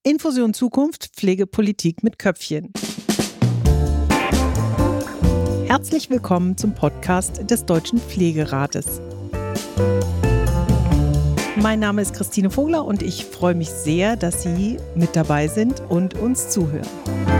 Infusion Zukunft, Pflegepolitik mit Köpfchen. Herzlich willkommen zum Podcast des Deutschen Pflegerates. Mein Name ist Christine Vogler und ich freue mich sehr, dass Sie mit dabei sind und uns zuhören.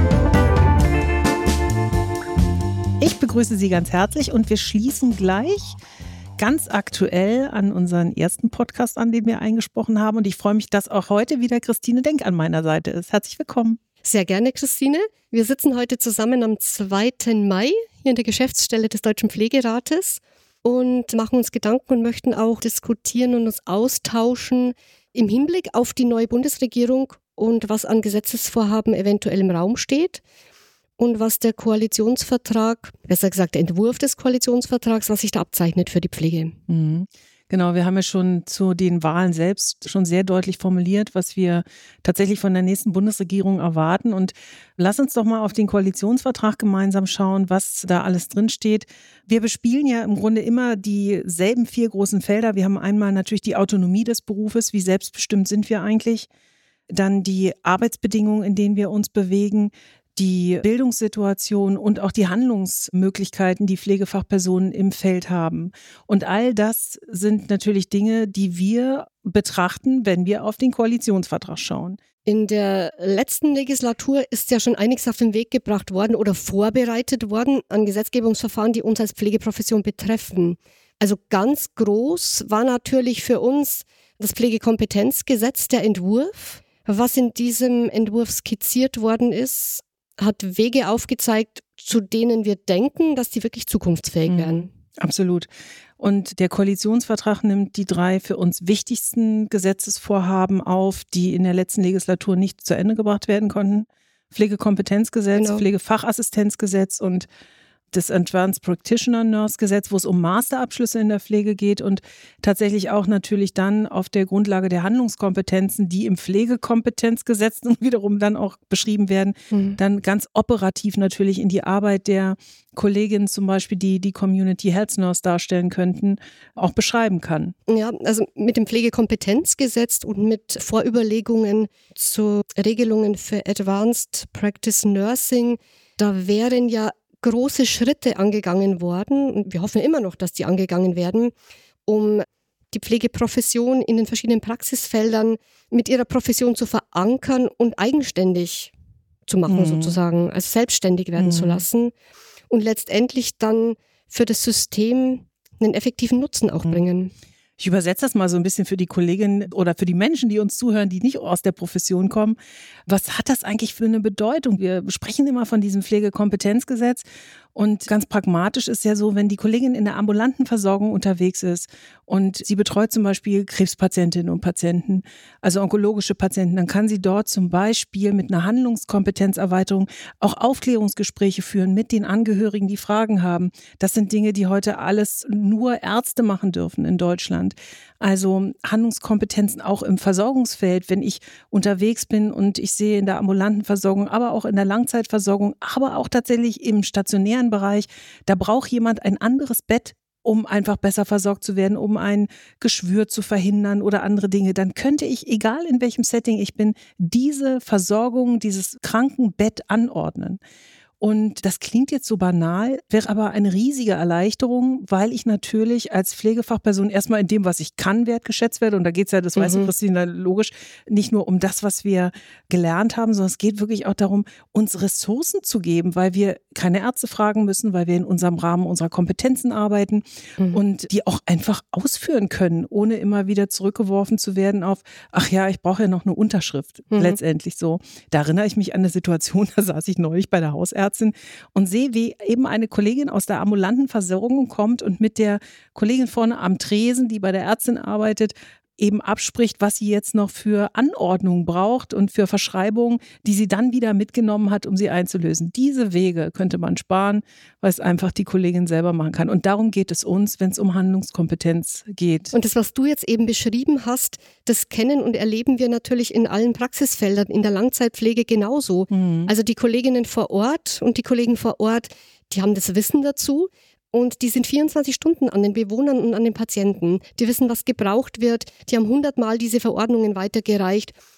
Ich begrüße Sie ganz herzlich und wir schließen gleich ganz aktuell an unseren ersten Podcast an, den wir eingesprochen haben. Und ich freue mich, dass auch heute wieder Christine Denk an meiner Seite ist. Herzlich willkommen. Sehr gerne, Christine. Wir sitzen heute zusammen am 2. Mai hier in der Geschäftsstelle des Deutschen Pflegerates und machen uns Gedanken und möchten auch diskutieren und uns austauschen im Hinblick auf die neue Bundesregierung und was an Gesetzesvorhaben eventuell im Raum steht. Und was der Koalitionsvertrag, besser gesagt der Entwurf des Koalitionsvertrags, was sich da abzeichnet für die Pflege. Mhm. Genau, wir haben ja schon zu den Wahlen selbst schon sehr deutlich formuliert, was wir tatsächlich von der nächsten Bundesregierung erwarten. Und lass uns doch mal auf den Koalitionsvertrag gemeinsam schauen, was da alles drinsteht. Wir bespielen ja im Grunde immer dieselben 4 großen Felder. Wir haben einmal natürlich die Autonomie des Berufes, wie selbstbestimmt sind wir eigentlich. Dann die Arbeitsbedingungen, in denen wir uns bewegen. Die Bildungssituation und auch die Handlungsmöglichkeiten, die Pflegefachpersonen im Feld haben. Und all das sind natürlich Dinge, die wir betrachten, wenn wir auf den Koalitionsvertrag schauen. In der letzten Legislatur ist ja schon einiges auf den Weg gebracht worden oder vorbereitet worden an Gesetzgebungsverfahren, die uns als Pflegeprofession betreffen. Also ganz groß war natürlich für uns das Pflegekompetenzgesetz, der Entwurf. Was in diesem Entwurf skizziert worden ist, hat Wege aufgezeigt, zu denen wir denken, dass die wirklich zukunftsfähig werden. Absolut. Und der Koalitionsvertrag nimmt die 3 für uns wichtigsten Gesetzesvorhaben auf, die in der letzten Legislatur nicht zu Ende gebracht werden konnten. Pflegekompetenzgesetz, genau. Pflegefachassistenzgesetz und das Advanced Practitioner Nurse Gesetz, wo es um Masterabschlüsse in der Pflege geht und tatsächlich auch natürlich dann auf der Grundlage der Handlungskompetenzen, die im Pflegekompetenzgesetz wiederum dann auch beschrieben werden, dann ganz operativ natürlich in die Arbeit der Kolleginnen zum Beispiel, die die Community Health Nurse darstellen könnten, auch beschreiben kann. Ja, also mit dem Pflegekompetenzgesetz und mit Vorüberlegungen zu Regelungen für Advanced Practice Nursing, da wären ja große Schritte angegangen worden und wir hoffen immer noch, dass die angegangen werden, um die Pflegeprofession in den verschiedenen Praxisfeldern mit ihrer Profession zu verankern und eigenständig zu machen sozusagen, also selbstständig werden zu lassen und letztendlich dann für das System einen effektiven Nutzen auch bringen. Ich übersetze das mal so ein bisschen für die Kolleginnen oder für die Menschen, die uns zuhören, die nicht aus der Profession kommen. Was hat das eigentlich für eine Bedeutung? Wir sprechen immer von diesem Pflegekompetenzgesetz und ganz pragmatisch ist ja so, wenn die Kollegin in der ambulanten Versorgung unterwegs ist und sie betreut zum Beispiel Krebspatientinnen und Patienten, also onkologische Patienten, dann kann sie dort zum Beispiel mit einer Handlungskompetenzerweiterung auch Aufklärungsgespräche führen mit den Angehörigen, die Fragen haben. Das sind Dinge, die heute alles nur Ärzte machen dürfen in Deutschland. Also Handlungskompetenzen auch im Versorgungsfeld, wenn ich unterwegs bin und ich sehe in der ambulanten Versorgung, aber auch in der Langzeitversorgung, aber auch tatsächlich im stationären Bereich, da braucht jemand ein anderes Bett, um einfach besser versorgt zu werden, um ein Geschwür zu verhindern oder andere Dinge, dann könnte ich, egal in welchem Setting ich bin, diese Versorgung, dieses Krankenbett anordnen. Und das klingt jetzt so banal, wäre aber eine riesige Erleichterung, weil ich natürlich als Pflegefachperson erstmal in dem, was ich kann, wertgeschätzt werde. Und da geht es ja, das weißt du, Christine, logisch, nicht nur um das, was wir gelernt haben, sondern es geht wirklich auch darum, uns Ressourcen zu geben, weil wir keine Ärzte fragen müssen, weil wir in unserem Rahmen unserer Kompetenzen arbeiten und die auch einfach ausführen können, ohne immer wieder zurückgeworfen zu werden auf, ach ja, ich brauche ja noch eine Unterschrift, letztendlich so. Da erinnere ich mich an eine Situation, da saß ich neulich bei der Hausärztin und sehe, wie eben eine Kollegin aus der ambulanten Versorgung kommt und mit der Kollegin vorne am Tresen, die bei der Ärztin arbeitet, eben abspricht, was sie jetzt noch für Anordnungen braucht und für Verschreibungen, die sie dann wieder mitgenommen hat, um sie einzulösen. Diese Wege könnte man sparen, weil es einfach die Kollegin selber machen kann. Und darum geht es uns, wenn es um Handlungskompetenz geht. Und das, was du jetzt eben beschrieben hast, das kennen und erleben wir natürlich in allen Praxisfeldern, in der Langzeitpflege genauso. Also die Kolleginnen vor Ort und die Kollegen vor Ort, die haben das Wissen dazu. Und die sind 24 Stunden an den Bewohnern und an den Patienten. Die wissen, was gebraucht wird. Die haben 100-mal diese Verordnungen weitergereicht.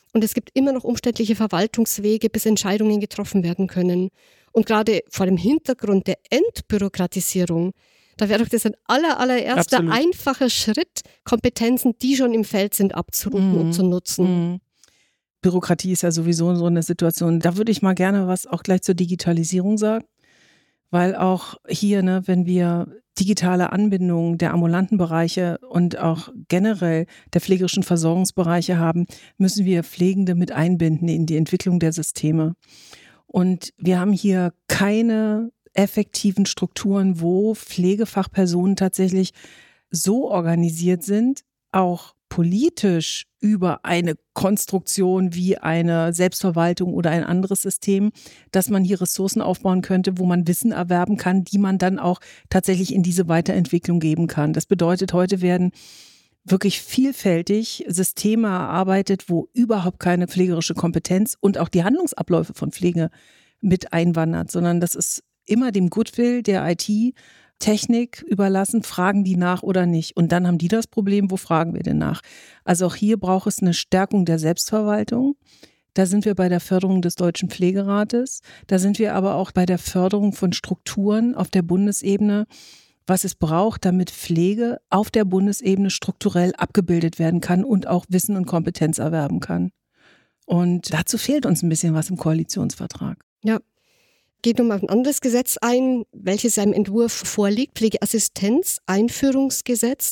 und es gibt immer noch umständliche Verwaltungswege, bis Entscheidungen getroffen werden können. Und gerade vor dem Hintergrund der Entbürokratisierung, da wäre doch das ein allererster Absolut. einfacher Schritt, Kompetenzen, die schon im Feld sind, abzurufen und zu nutzen. Bürokratie ist ja sowieso so eine Situation. Da würde ich mal gerne was auch gleich zur Digitalisierung sagen, weil auch hier, wenn wir digitale Anbindungen der ambulanten Bereiche und auch generell der pflegerischen Versorgungsbereiche haben, müssen wir Pflegende mit einbinden in die Entwicklung der Systeme. Und wir haben hier keine effektiven Strukturen, wo Pflegefachpersonen tatsächlich so organisiert sind, auch politisch über eine Konstruktion wie eine Selbstverwaltung oder ein anderes System, dass man hier Ressourcen aufbauen könnte, wo man Wissen erwerben kann, die man dann auch tatsächlich in diese Weiterentwicklung geben kann. Das bedeutet, heute werden wirklich vielfältig Systeme erarbeitet, wo überhaupt keine pflegerische Kompetenz und auch die Handlungsabläufe von Pflege mit einwandert, sondern das ist immer dem Goodwill der IT-Technik überlassen, fragen die nach oder nicht. Und dann haben die das Problem, wo fragen wir denn nach? Also auch hier braucht es eine Stärkung der Selbstverwaltung. Da sind wir bei der Förderung des Deutschen Pflegerates. Da sind wir aber auch bei der Förderung von Strukturen auf der Bundesebene, was es braucht, damit Pflege auf der Bundesebene strukturell abgebildet werden kann und auch Wissen und Kompetenz erwerben kann. Und dazu fehlt uns ein bisschen was im Koalitionsvertrag. Ja. Geht nochmal auf ein anderes Gesetz ein, welches ja im Entwurf vorliegt, Pflegeassistenz-Einführungsgesetz.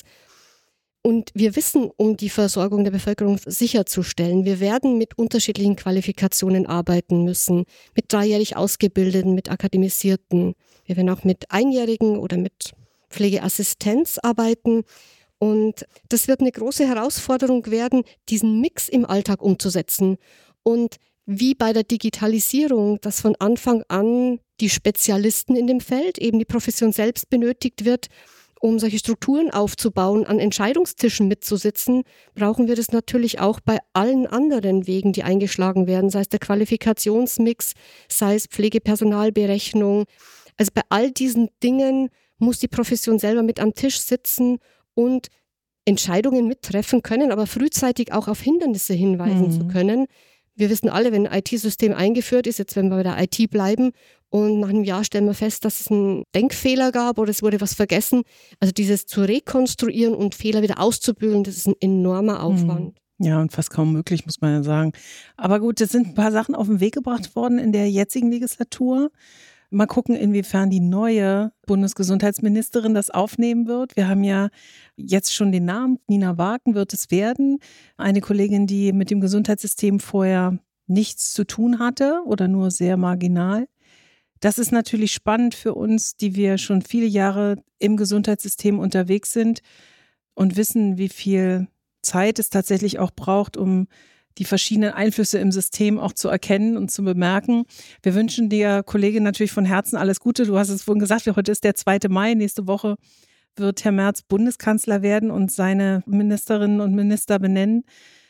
Und wir wissen, um die Versorgung der Bevölkerung sicherzustellen, wir werden mit unterschiedlichen Qualifikationen arbeiten müssen, mit 3-jährig Ausgebildeten, mit Akademisierten. Wir werden auch mit Einjährigen oder mit Pflegeassistenz arbeiten. Und das wird eine große Herausforderung werden, diesen Mix im Alltag umzusetzen. Und wie bei der Digitalisierung, dass von Anfang an die Spezialisten in dem Feld, eben die Profession selbst benötigt wird, um solche Strukturen aufzubauen, an Entscheidungstischen mitzusitzen, brauchen wir das natürlich auch bei allen anderen Wegen, die eingeschlagen werden, sei es der Qualifikationsmix, sei es Pflegepersonalberechnung. Also bei all diesen Dingen muss die Profession selber mit am Tisch sitzen und Entscheidungen mittreffen können, aber frühzeitig auch auf Hindernisse hinweisen zu können. Wir wissen alle, wenn ein IT-System eingeführt ist, jetzt wenn wir bei der IT bleiben und nach einem Jahr stellen wir fest, dass es einen Denkfehler gab oder es wurde was vergessen. Also dieses zu rekonstruieren und Fehler wieder auszubügeln, das ist ein enormer Aufwand. Ja, und fast kaum möglich, muss man ja sagen. Aber gut, es sind ein paar Sachen auf den Weg gebracht worden in der jetzigen Legislatur. Mal gucken, inwiefern die neue Bundesgesundheitsministerin das aufnehmen wird. Wir haben ja jetzt schon den Namen, Nina Wagen wird es werden. Eine Kollegin, die mit dem Gesundheitssystem vorher nichts zu tun hatte oder nur sehr marginal. Das ist natürlich spannend für uns, die wir schon viele Jahre im Gesundheitssystem unterwegs sind und wissen, wie viel Zeit es tatsächlich auch braucht, um die verschiedenen Einflüsse im System auch zu erkennen und zu bemerken. Wir wünschen der Kollegin natürlich von Herzen alles Gute. Du hast es vorhin gesagt, heute ist der 2. Mai. Nächste Woche wird Herr Merz Bundeskanzler werden und seine Ministerinnen und Minister benennen.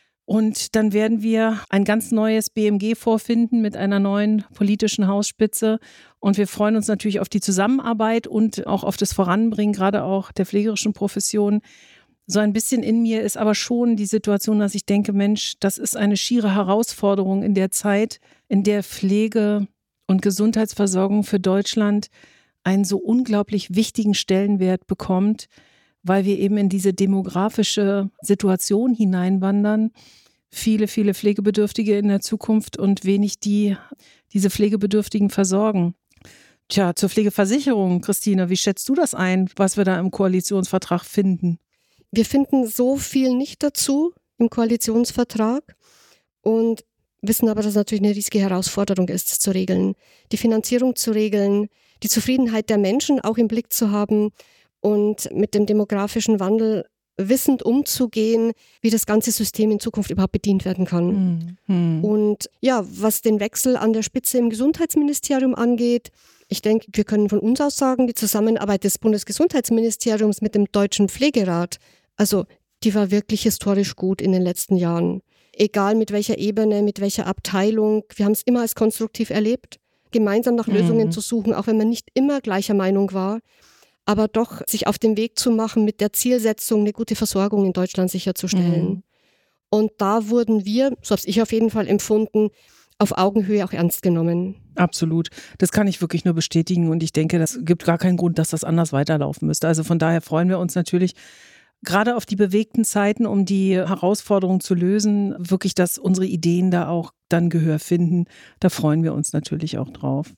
Und dann werden wir ein ganz neues BMG vorfinden mit einer neuen politischen Hausspitze. Und wir freuen uns natürlich auf die Zusammenarbeit und auch auf das Voranbringen, gerade auch der pflegerischen Profession. So ein bisschen in mir ist aber schon die Situation, dass ich denke, Mensch, das ist eine schiere Herausforderung in der Zeit, in der Pflege und Gesundheitsversorgung für Deutschland einen so unglaublich wichtigen Stellenwert bekommt, weil wir eben in diese demografische Situation hineinwandern. Viele Pflegebedürftige in der Zukunft und wenig diese Pflegebedürftigen versorgen. Tja, zur Pflegeversicherung, Christine, wie schätzt du das ein, was wir da im Koalitionsvertrag finden? Wir finden so viel nicht dazu im Koalitionsvertrag und wissen aber, dass es natürlich eine riesige Herausforderung ist, das zu regeln. Die Finanzierung zu regeln, die Zufriedenheit der Menschen auch im Blick zu haben und mit dem demografischen Wandel wissend umzugehen, wie das ganze System in Zukunft überhaupt bedient werden kann. Und ja, was den Wechsel an der Spitze im Gesundheitsministerium angeht, ich denke, wir können von uns aus sagen, die Zusammenarbeit des Bundesgesundheitsministeriums mit dem Deutschen Pflegerat, also die war wirklich historisch gut in den letzten Jahren. Egal mit welcher Ebene, mit welcher Abteilung, wir haben es immer als konstruktiv erlebt, gemeinsam nach Lösungen zu suchen, auch wenn man nicht immer gleicher Meinung war, aber doch sich auf den Weg zu machen, mit der Zielsetzung eine gute Versorgung in Deutschland sicherzustellen. Und da wurden wir, so habe ich auf jeden Fall empfunden, auf Augenhöhe auch ernst genommen. Absolut. Das kann ich wirklich nur bestätigen und ich denke, das gibt gar keinen Grund, dass das anders weiterlaufen müsste. Also von daher freuen wir uns natürlich gerade auf die bewegten Zeiten, um die Herausforderungen zu lösen, wirklich, dass unsere Ideen da auch dann Gehör finden. Da freuen wir uns natürlich auch drauf.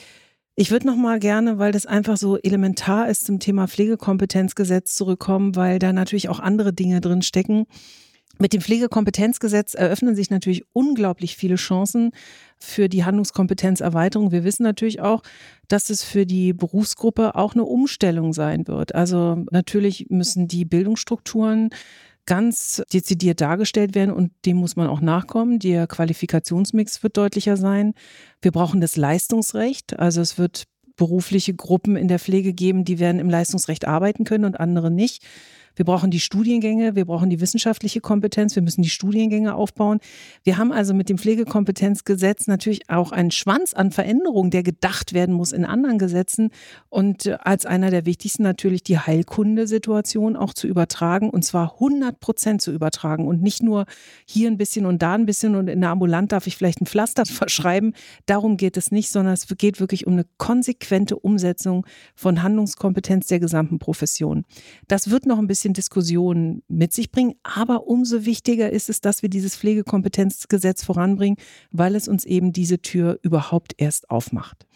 Ich würde noch mal gerne, weil das einfach so elementar ist, zum Thema Pflegekompetenzgesetz zurückkommen, weil da natürlich auch andere Dinge drin stecken. Mit dem Pflegekompetenzgesetz eröffnen sich natürlich unglaublich viele Chancen für die Handlungskompetenzerweiterung. Wir wissen natürlich auch, dass es für die Berufsgruppe auch eine Umstellung sein wird. Also natürlich müssen die Bildungsstrukturen ganz dezidiert dargestellt werden und dem muss man auch nachkommen. Der Qualifikationsmix wird deutlicher sein. Wir brauchen das Leistungsrecht. Also es wird berufliche Gruppen in der Pflege geben, die werden im Leistungsrecht arbeiten können und andere nicht. Wir brauchen die Studiengänge, wir brauchen die wissenschaftliche Kompetenz, wir müssen die Studiengänge aufbauen. Wir haben also mit dem Pflegekompetenzgesetz natürlich auch einen Schwanz an Veränderungen, der gedacht werden muss in anderen Gesetzen und als einer der wichtigsten natürlich die Heilkundesituation auch zu übertragen und zwar 100% zu übertragen und nicht nur hier ein bisschen und da ein bisschen und in der Ambulant darf ich vielleicht ein Pflaster verschreiben. Darum geht es nicht, sondern es geht wirklich um eine konsequente Umsetzung von Handlungskompetenz der gesamten Profession. Das wird noch ein bisschen Diskussionen mit sich bringen. Aber umso wichtiger ist es, dass wir dieses Pflegekompetenzgesetz voranbringen, weil es uns eben diese Tür überhaupt erst aufmacht.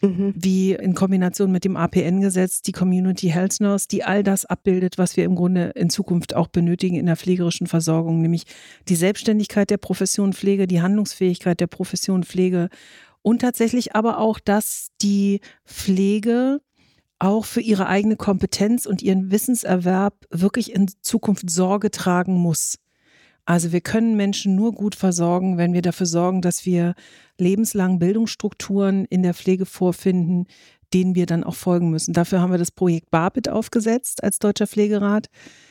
Wie in Kombination mit dem APN-Gesetz, die Community Health Nurse, die all das abbildet, was wir im Grunde in Zukunft auch benötigen in der pflegerischen Versorgung, nämlich die Selbstständigkeit der Profession Pflege, die Handlungsfähigkeit der Profession Pflege und tatsächlich aber auch, dass die Pflege auch für ihre eigene Kompetenz und ihren Wissenserwerb wirklich in Zukunft Sorge tragen muss. Also wir können Menschen nur gut versorgen, wenn wir dafür sorgen, dass wir lebenslang Bildungsstrukturen in der Pflege vorfinden, denen wir dann auch folgen müssen. Dafür haben wir das Projekt BAPIT aufgesetzt als Deutscher Pflegerat.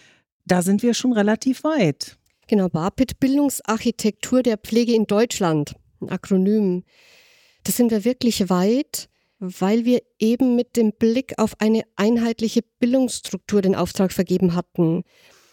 Da sind wir schon relativ weit. Genau, BAPIT, Bildungsarchitektur der Pflege in Deutschland, ein Akronym. Da sind wir wirklich weit, weil wir eben mit dem Blick auf eine einheitliche Bildungsstruktur den Auftrag vergeben hatten.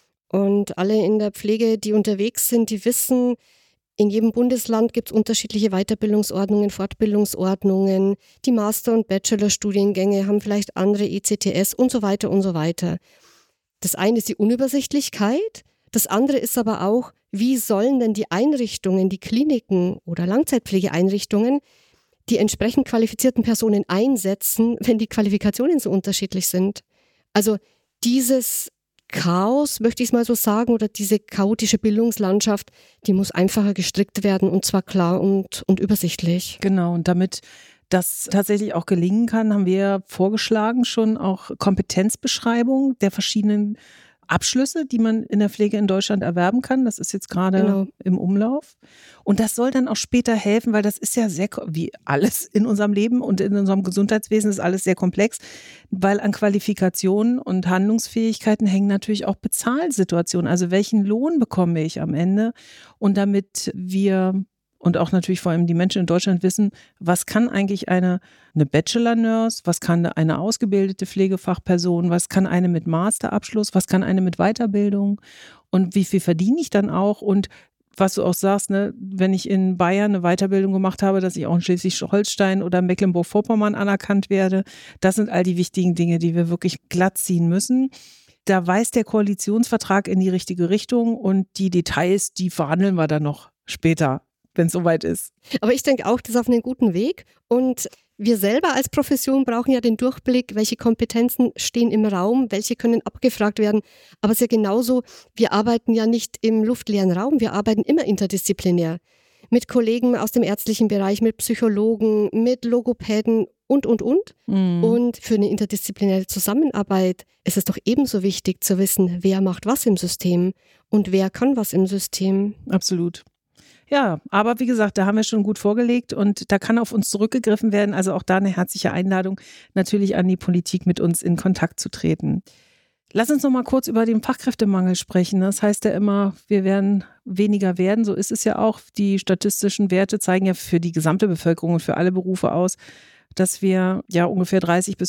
Und alle in der Pflege, die unterwegs sind, die wissen, in jedem Bundesland gibt es unterschiedliche Weiterbildungsordnungen, Fortbildungsordnungen. Die Master- und Bachelorstudiengänge haben vielleicht andere ECTS und so weiter und so weiter. Das eine ist die Unübersichtlichkeit, das andere ist aber auch, wie sollen denn die Einrichtungen, die Kliniken oder Langzeitpflegeeinrichtungen die entsprechend qualifizierten Personen einsetzen, wenn die Qualifikationen so unterschiedlich sind. Also dieses Chaos, möchte ich es mal so sagen, oder diese chaotische Bildungslandschaft, die muss einfacher gestrickt werden und zwar klar und übersichtlich. Genau, und damit das tatsächlich auch gelingen kann, haben wir vorgeschlagen schon auch Kompetenzbeschreibung der verschiedenen Abschlüsse, die man in der Pflege in Deutschland erwerben kann. Das ist jetzt gerade im Umlauf. Und das soll dann auch später helfen, weil das ist ja sehr, wie alles in unserem Leben und in unserem Gesundheitswesen ist alles sehr komplex, weil an Qualifikationen und Handlungsfähigkeiten hängen natürlich auch Bezahlsituationen. Also welchen Lohn bekomme ich am Ende? Und damit wir und auch natürlich vor allem die Menschen in Deutschland wissen, was kann eigentlich eine Bachelor-Nurse, was kann eine ausgebildete Pflegefachperson, was kann eine mit Masterabschluss, was kann eine mit Weiterbildung und wie viel verdiene ich dann auch und was du auch sagst, ne, wenn ich in Bayern eine Weiterbildung gemacht habe, dass ich auch in Schleswig-Holstein oder Mecklenburg-Vorpommern anerkannt werde, das sind all die wichtigen Dinge, die wir wirklich glatt ziehen müssen. Da weist der Koalitionsvertrag in die richtige Richtung und die Details, die verhandeln wir dann noch später, wenn es soweit ist. Aber ich denke auch, das ist auf einem guten Weg. Und wir selber als Profession brauchen ja den Durchblick, welche Kompetenzen stehen im Raum, welche können abgefragt werden. Aber es ist ja genauso, wir arbeiten ja nicht im luftleeren Raum, wir arbeiten immer interdisziplinär. Mit Kollegen aus dem ärztlichen Bereich, mit Psychologen, mit Logopäden und. Und für eine interdisziplinäre Zusammenarbeit ist es doch ebenso wichtig zu wissen, wer macht was im System und wer kann was im System. Absolut. Ja, aber wie gesagt, da haben wir schon gut vorgelegt und da kann auf uns zurückgegriffen werden. Also auch da eine herzliche Einladung, natürlich an die Politik mit uns in Kontakt zu treten. Lass uns noch mal kurz über den Fachkräftemangel sprechen. Das heißt ja immer, wir werden weniger werden. So ist es ja auch. Die statistischen Werte zeigen ja für die gesamte Bevölkerung und für alle Berufe aus, dass wir ja ungefähr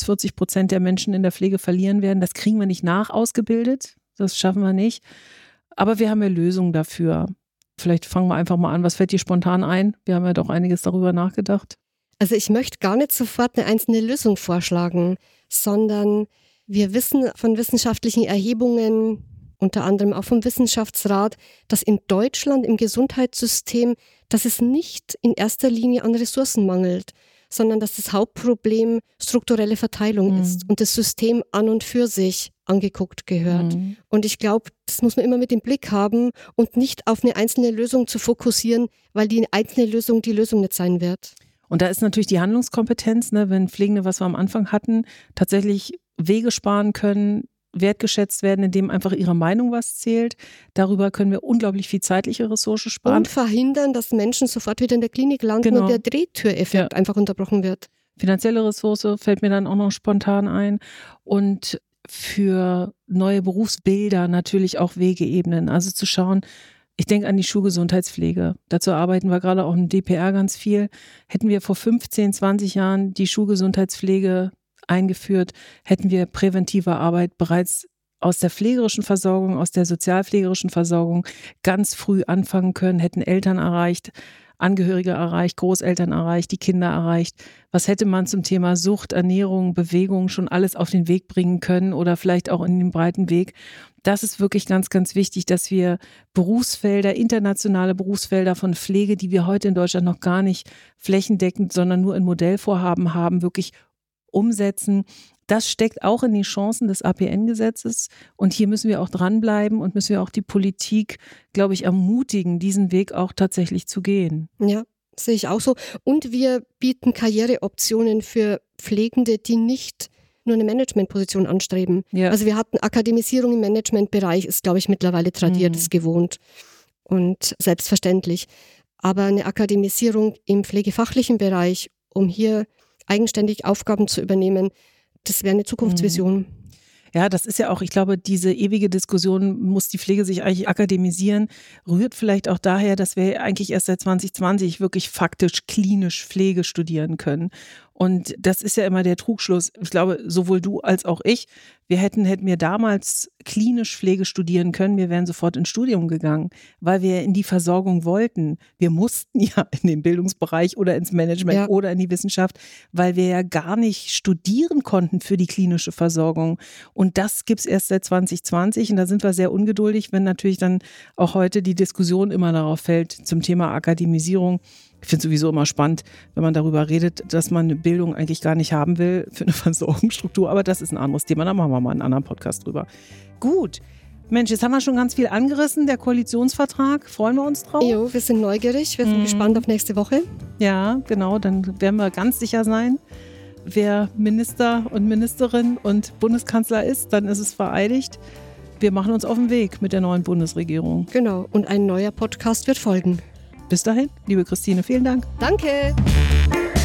30-40% der Menschen in der Pflege verlieren werden. Das kriegen wir nicht nach ausgebildet. Das schaffen wir nicht. Aber wir haben ja Lösungen dafür. Vielleicht fangen wir einfach mal an. Was fällt dir spontan ein? Wir haben ja doch einiges darüber nachgedacht. Also ich möchte gar nicht sofort eine einzelne Lösung vorschlagen, sondern wir wissen von wissenschaftlichen Erhebungen, unter anderem auch vom Wissenschaftsrat, dass in Deutschland im Gesundheitssystem, dass es nicht in erster Linie an Ressourcen mangelt, sondern dass das Hauptproblem strukturelle Verteilung ist und das System an und für sich angeguckt gehört. Und ich glaube, das muss man immer mit im Blick haben und nicht auf eine einzelne Lösung zu fokussieren, weil die einzelne Lösung die Lösung nicht sein wird. Und da ist natürlich die Handlungskompetenz, ne, wenn Pflegende, was wir am Anfang hatten, tatsächlich Wege sparen können, wertgeschätzt werden, indem einfach ihre Meinung was zählt. Darüber können wir unglaublich viel zeitliche Ressource sparen. Und verhindern, dass Menschen sofort wieder in der Klinik landen und der Drehtüreffekt einfach unterbrochen wird. Finanzielle Ressource fällt mir dann auch noch spontan ein. Und für neue Berufsbilder natürlich auch Wege ebnen. Also zu schauen, ich denke an die Schulgesundheitspflege. Dazu arbeiten wir gerade auch im DPR ganz viel. Hätten wir vor 15, 20 Jahren die Schulgesundheitspflege eingeführt, hätten wir präventive Arbeit bereits aus der pflegerischen Versorgung, aus der sozialpflegerischen Versorgung ganz früh anfangen können, hätten Eltern erreicht, Angehörige erreicht, Großeltern erreicht, die Kinder erreicht. Was hätte man zum Thema Sucht, Ernährung, Bewegung schon alles auf den Weg bringen können oder vielleicht auch in den breiten Weg? Das ist wirklich ganz, ganz wichtig, dass wir Berufsfelder, internationale Berufsfelder von Pflege, die wir heute in Deutschland noch gar nicht flächendeckend, sondern nur in Modellvorhaben haben, wirklich umsetzen. Das steckt auch in den Chancen des APN-Gesetzes und hier müssen wir auch dranbleiben und müssen wir auch die Politik, glaube ich, ermutigen, diesen Weg auch tatsächlich zu gehen. Ja, sehe ich auch so. Und wir bieten Karriereoptionen für Pflegende, die nicht nur eine Managementposition anstreben. Ja. Also wir hatten Akademisierung im Managementbereich, ist, glaube ich, mittlerweile tradiert, ist gewohnt und selbstverständlich. Aber eine Akademisierung im pflegefachlichen Bereich, um hier eigenständig Aufgaben zu übernehmen, das wäre eine Zukunftsvision. Ja, das ist ja auch, ich glaube, diese ewige Diskussion, muss die Pflege sich eigentlich akademisieren, rührt vielleicht auch daher, dass wir eigentlich erst seit 2020 wirklich faktisch klinisch Pflege studieren können. Und das ist ja immer der Trugschluss. Ich glaube, sowohl du als auch ich, wir hätten wir damals klinisch Pflege studieren können, wir wären sofort ins Studium gegangen, weil wir in die Versorgung wollten. Wir mussten ja in den Bildungsbereich oder ins Management oder in die Wissenschaft, weil wir ja gar nicht studieren konnten für die klinische Versorgung. Und das gibt es erst seit 2020 und da sind wir sehr ungeduldig, wenn natürlich dann auch heute die Diskussion immer darauf fällt zum Thema Akademisierung. Ich finde es sowieso immer spannend, wenn man darüber redet, dass man eine Bildung eigentlich gar nicht haben will für eine Versorgungsstruktur. Aber das ist ein anderes Thema, da machen wir mal einen anderen Podcast drüber. Gut, Mensch, jetzt haben wir schon ganz viel angerissen. Der Koalitionsvertrag, freuen wir uns drauf? Jo, wir sind neugierig, wir sind gespannt auf nächste Woche. Ja, genau, dann werden wir ganz sicher sein, wer Minister und Ministerin und Bundeskanzler ist, dann ist es vereidigt. Wir machen uns auf den Weg mit der neuen Bundesregierung. Genau, und ein neuer Podcast wird folgen. Bis dahin, liebe Christine, vielen Dank. Danke.